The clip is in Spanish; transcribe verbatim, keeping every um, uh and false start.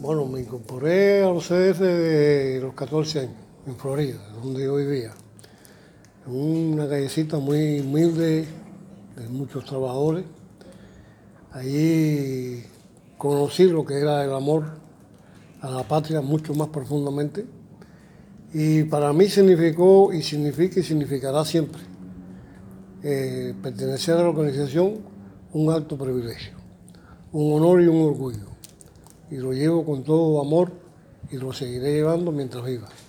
Bueno, me incorporé a los C D F de los catorce años, en Florida, donde yo vivía. En una callecita muy humilde, de muchos trabajadores. Allí conocí lo que era el amor a la patria mucho más profundamente. Y para mí significó, y significa y significará siempre, eh, pertenecer a la organización un alto privilegio, un honor y un orgullo. Y lo llevo con todo amor y lo seguiré llevando mientras viva.